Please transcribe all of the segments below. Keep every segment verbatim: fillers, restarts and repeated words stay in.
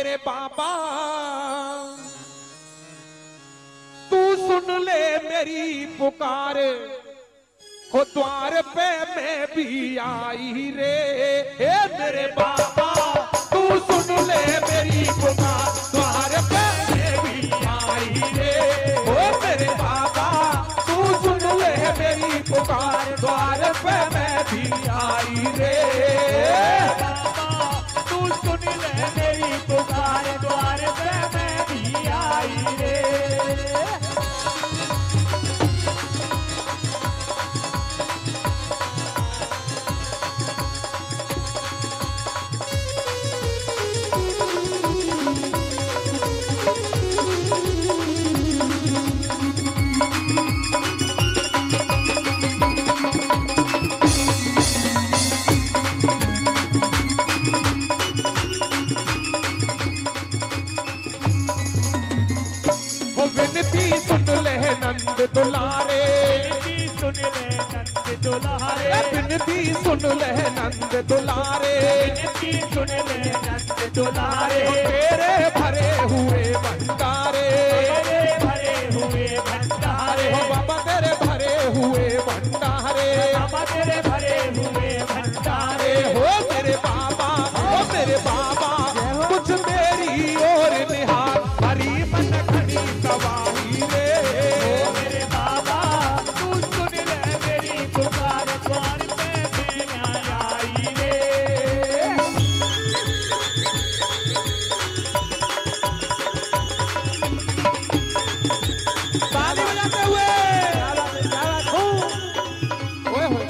मेरे बाबा तू सुन ले मेरी पुकार, हो द्वार पे मैं भी आई रे। हे मेरे बाबा तू सुन ले मेरी पुकार, द्वार पे मैं भी आई रे। हो मेरे बाबा तू सुन ले मेरी पुकार, द्वार पे मैं भी आई रे। बाबा तू सुन ले मेरी पुकार, द्वार पे मैं भी आई रे। नंद दुलारे विनती सुन ले नंद दुलारे, विनती सुन ले नंद दुलारे, विनती सुन ले नंद दुलारे। तेरे भरे हुए भंडारे, तेरे भरे हुए भंडारे, हो बाबा तेरे भरे हुए भंडारे, बाबा तेरे भरे हुए भंडारे। हो मेरे बाबा, हो मेरे बाबा कुछ मेरी ओर निहार, हरी मन खड़ी गवाही रे। मेरे बाबा तू सुन ले मेरी पुकार, द्वार पे मैं आई रे। ताली बजाते हुए ओए होए।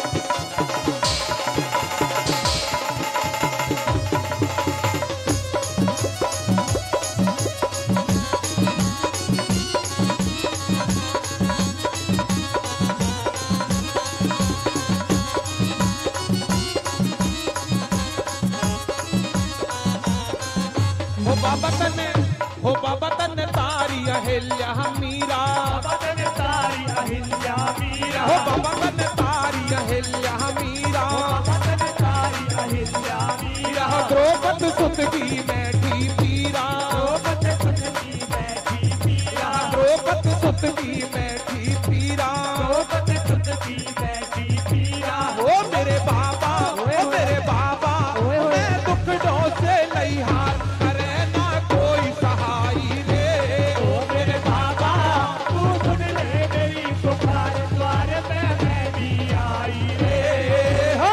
हो बाबा तने, हो बाबा तने तारी अहिल्या मीरा, बाबा तेरे तारी अहिल्या मीरा, हो बाबा तने तारी अहिल्या मीरा, बाबा तेरे तारी अहिल्या मीरा। हो द्रौपद सुत की बैठी पीरा, द्रौपद सुत की बैठी पीरा, द्रौपद सुत की बैठी पीरा। द्रौपद सुत की बैठी पीरा। हो मेरे बाबा, हो मेरे बाबा मैं दुखड़ों से लइहार, करे ना कोई सहाई रे। ओ मेरे बाबा तू सुन ले मेरी पुकार, द्वार पे मैं भी आई रे। हो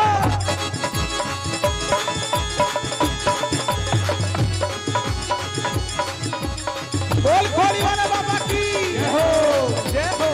बोल खोली वाले बाबा की जय हो, जय हो।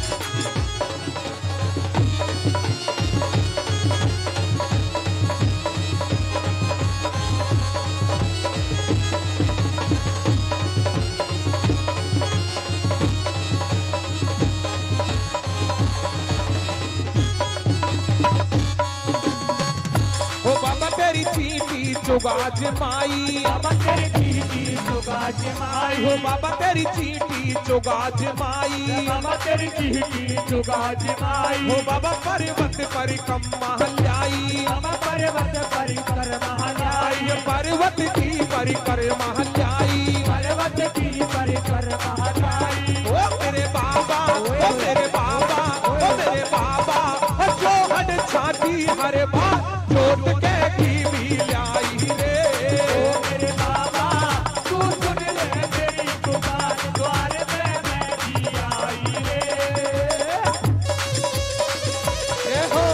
हो बाबा तेरी चीटी चुगाज माई, बाबा तेरी चीटी चुगाज माई, हो बाबा तेरी चीटी चुगाज माई, बाबा तेरी चीटी चुगाज माई। हो बाबा पर्वत परिक्रमा ल्याई, बाबा पर्वत परिक्रमा ल्याई, पर्वत की परिक्रमा ल्याई। पर्वत की परिक्रमा ल्याई। ओ मेरे बाबा, ओ मेरे बाबा, ओ मेरे बाबा जो हड छाती हर बात चोट के की भी लाई रे। ओ मेरे बाबा तू सुन ले मेरी पुकार, द्वार पे मैं भी आई रे। ए हो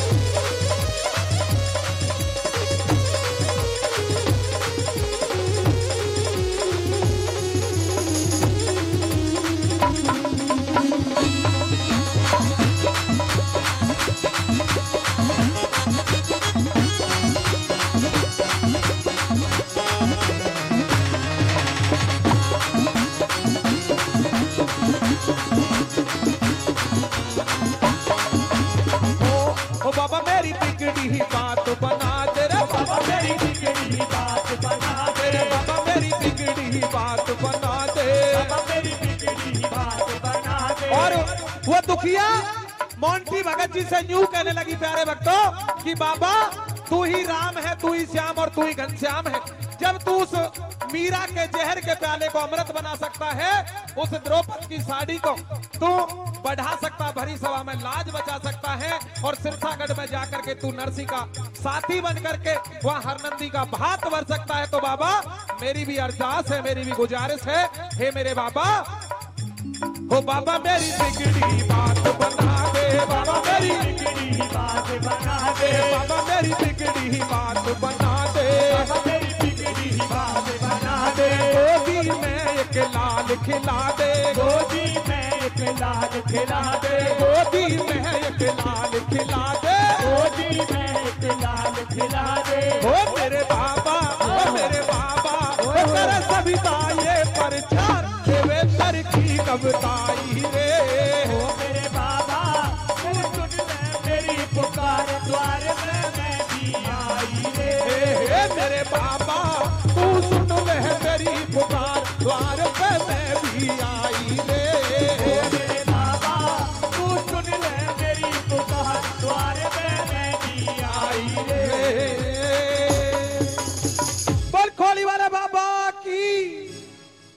ओ बाबा मेरी बिगड़ी ही बात बना दे रे बाबा मेरी बिगड़ी बात बना दे, रे बाबा मेरी बिगड़ी ही बात बना दे। बाबा मेरी बिगड़ी बात बना दे। और वो दुखिया मोंटी भगत जी से यूं कहने लगी प्यारे भक्तों कि बाबा तू ही राम है, तू ही श्याम और तू ही घनश्याम है। जब तू उस मीरा के जहर के प्याले को अमृत बना सकता है, उस द्रौपदी की साड़ी को तू बढ़ा सकता, भरी सभा में लाज बचा सकता है, और सिरसागढ़ में जाकर के तू नरसी का साथी बन करके वहां हरनंदी का भात भर सकता है। तो बाबा मेरी भी अरदास है, मेरी भी गुजारिश है, हे मेरे बाबा, हो बाबा मेरी बिगड़ी बात बना दे, बाबा मेरी बिगड़ी बात बना दे, बाबा मेरी बिगड़ी बात बना दे, बाबा मेरी बिगड़ी बात बना दे। गोदी में एक लाल खिला दे, गोदी में एक लाल खिला दे, गोदी में एक लाल खिला दे, गोदी में एक लाल खिला दे। हो मेरे बाबा, हो मेरे बाबा, हो तेरे सविता ये परचार देवे सर की कविताई रे। ओ मेरे बाबा तू सुन ले मेरी पुकार, द्वार में मैं भी आई रे। हे हे मेरे बाबा तू सुन ले मेरी पुकार, द्वार